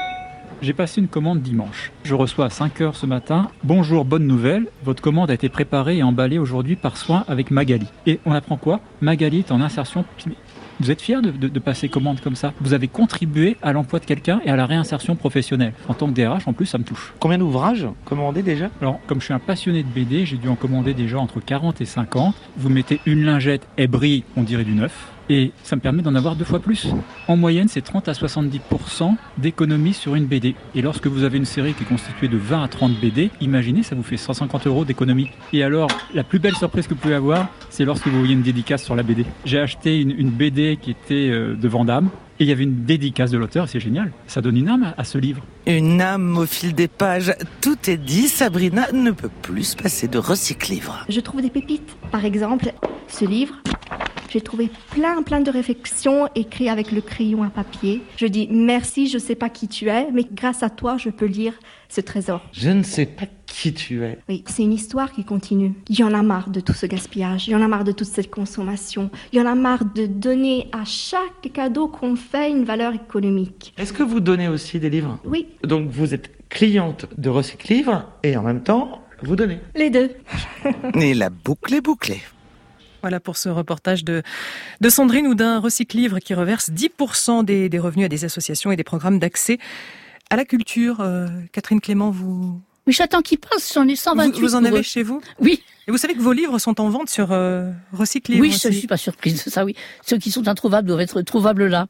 J'ai passé une commande dimanche. Je reçois à cinq heures ce matin. Bonjour, bonne nouvelle. Votre commande a été préparée et emballée aujourd'hui par soin avec Magali. Et on apprend quoi? Magali est en insertion. Vous êtes fiers de, de, de passer commande comme ça? Vous avez contribué à l'emploi de quelqu'un et à la réinsertion professionnelle. En tant que D R H, en plus, ça me touche. Combien d'ouvrages commandés déjà? Alors, comme je suis un passionné de B D, j'ai dû en commander déjà entre quarante et cinquante. Vous mettez une lingette, elle brille, on dirait du neuf. Et ça me permet d'en avoir deux fois plus. En moyenne, c'est trente à soixante-dix pour cent d'économie sur une B D. Et lorsque vous avez une série qui est constituée de vingt à trente B D, imaginez, ça vous fait cent cinquante euros d'économie. Et alors, la plus belle surprise que vous pouvez avoir, c'est lorsque vous voyez une dédicace sur la B D. J'ai acheté une, une B D qui était euh, de Vandame, et il y avait une dédicace de l'auteur, et c'est génial. Ça donne une âme à, à ce livre. Une âme au fil des pages. Tout est dit, Sabrina ne peut plus se passer de Recyclivre. Je trouve des pépites. Par exemple, ce livre... J'ai trouvé plein, plein de réflexions écrites avec le crayon à papier. Je dis merci, je ne sais pas qui tu es, mais grâce à toi, je peux lire ce trésor. Je ne sais pas qui tu es. Oui, c'est une histoire qui continue. Il y en a marre de tout ce gaspillage, il y en a marre de toute cette consommation, il y en a marre de donner à chaque cadeau qu'on fait une valeur économique. Est-ce que vous donnez aussi des livres? Oui. Donc vous êtes cliente de Recyclivre et en même temps, vous donnez? Les deux. Et la boucle est bouclée. Voilà pour ce reportage de, de Sandrine Oudin, Recyclivre, qui reverse dix pour cent des, des revenus à des associations et des programmes d'accès à la culture. Euh, Catherine Clément, vous... Oui, j'attends qu'il passe, j'en ai cent vingt-huit. Vous, vous en avez chez vous? Oui. Et vous savez que vos livres sont en vente sur euh, Recyclivre Oui, aussi. je ne suis pas surprise de ça, oui. Ceux qui sont introuvables doivent être trouvables là.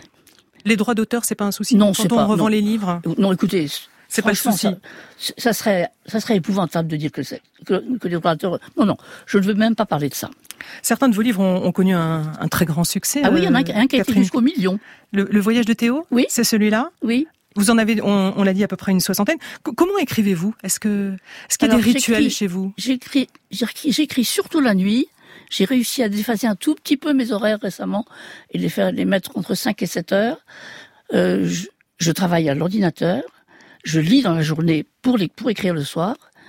Les droits d'auteur, c'est pas un souci? Non, quand c'est on pas, revend non. les livres? Non, écoutez... C'est pas le souci. Ça, ça serait, ça serait épouvantable de dire que c'est, que, que les droits d'auteur... Non, non, je ne veux même pas parler de ça. Certains de vos livres ont, ont connu un, un très grand succès. Ah oui, il y en a un, un qui a été jusqu'au million. Le, le voyage de Théo? Oui. C'est celui-là? Oui. Vous en avez, on, on l'a dit, à peu près une soixantaine. C- comment écrivez-vous? Est-ce que, est-ce qu'il y a Alors, des rituels chez vous? J'écris, j'écris, j'écris surtout la nuit. J'ai réussi à déphaser un tout petit peu mes horaires récemment et les faire, les mettre entre cinq et sept heures. Euh, je, je travaille à l'ordinateur. Je lis dans la journée pour, les, pour écrire le soir.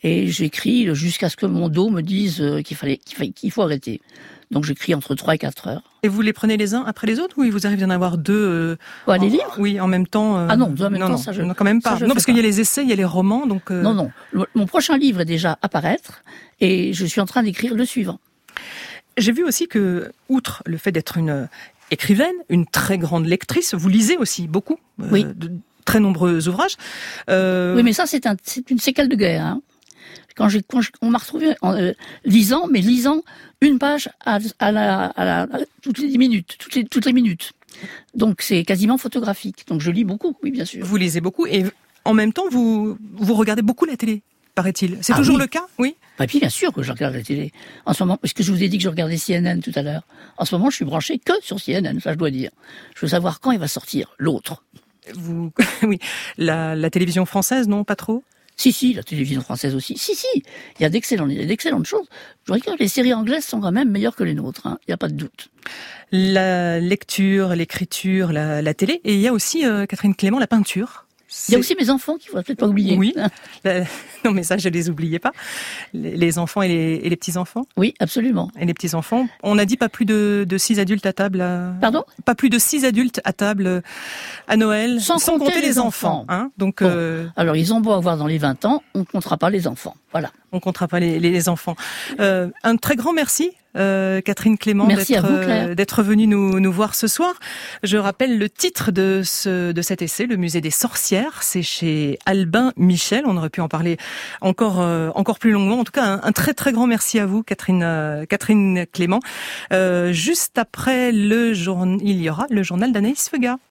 Et j'écris jusqu'à ce que mon dos me dise qu'il fallait, qu'il fallait, qu'il faut arrêter. Donc j'écris entre trois et quatre heures. Et vous les prenez les uns après les autres ou il vous arrive d'en avoir deux euh, Quoi, les en, livres? Oui, en même temps. Euh... Ah non, deux en même non, temps, non, ça je. Non, quand même pas. Ça, non, parce qu'il y a les essais, il y a les romans, donc. Euh... Non, non. Le, mon prochain livre est déjà à paraître et je suis en train d'écrire le suivant. J'ai vu aussi que, outre le fait d'être une écrivaine, une très grande lectrice, vous lisez aussi beaucoup. Euh, Oui. De très nombreux ouvrages. Euh... Oui, mais ça c'est un, c'est une séquelle de guerre. Hein. Quand, j'ai, quand on m'a retrouvé en, euh, lisant, mais lisant une page à, à, la, à, la, à toutes les dix minutes, toutes les, toutes les minutes. Donc c'est quasiment photographique. Donc je lis beaucoup, oui bien sûr. Vous lisez beaucoup et en même temps vous vous regardez beaucoup la télé, paraît-il. C'est ah, toujours oui. le cas, oui. Bah, puis bien sûr que je regarde la télé. En ce moment, parce que je vous ai dit que je regardais C N N tout à l'heure. En ce moment, je suis branché que sur C N N, ça je dois dire. Je veux savoir quand il va sortir l'autre. Vous, oui, la, la télévision française, non, pas trop. Si, si, la télévision française aussi. Si, si, il y a d'excellentes, il y a d'excellentes choses. Je dirais que les séries anglaises sont quand même meilleures que les nôtres, hein. Il n'y a pas de doute. La lecture, l'écriture, la, la télé, et il y a aussi, euh, Catherine Clément, la peinture. Il y a aussi mes enfants qu'il ne faudrait peut-être pas oublier. Oui, la, non mais ça, je ne les oubliais pas. Les, les enfants et les, et les petits-enfants. Oui, absolument. Et les petits-enfants. On a dit pas plus de, de six adultes à table. À... Pardon ? Pas plus de six adultes à table à Noël. Sans, sans compter, compter les enfants. enfants hein. Donc, bon. euh... Alors, ils ont beau avoir dans les vingt ans, on ne comptera pas les enfants. Voilà. On ne comptera pas les, les enfants. Euh, un très grand merci, euh, Catherine Clément, merci d'être, à vous, Claire. Euh, d'être venue nous, nous voir ce soir. Je rappelle le titre de, ce, de cet essai, Le Musée des Sorcières. C'est chez Albin Michel. On aurait pu en parler encore, euh, encore plus longuement. En tout cas, un, un très très grand merci à vous, Catherine, euh, Catherine Clément. Euh, juste après le journal, il y aura le journal d'Anaïs Feugat.